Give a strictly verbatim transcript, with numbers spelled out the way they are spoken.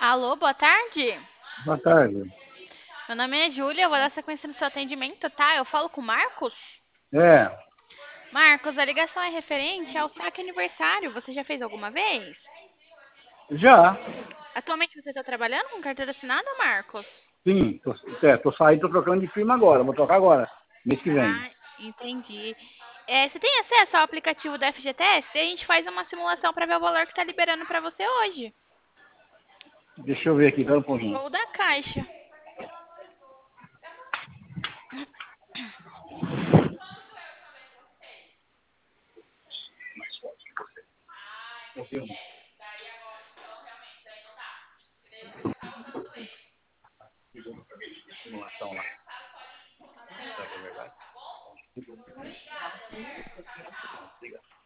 Alô, boa tarde. Boa tarde. Meu nome é Júlia, eu vou dar sequência no seu atendimento, tá? Eu falo com o Marcos? É, Marcos, a ligação é referente ao saque aniversário. Você já fez alguma vez? já, Atualmente você está trabalhando com carteira assinada, Marcos? sim. Tô, é, tô saindo, tô trocando de firma agora. Vou trocar agora, mês que vem. Ah, entendi. É, você tem acesso ao aplicativo da F G T S? A gente faz uma simulação para ver o valor que está liberando para você hoje. Deixa eu ver aqui, pera um pouquinho. Ou da Caixa. Simulação lá. Será que é verdade?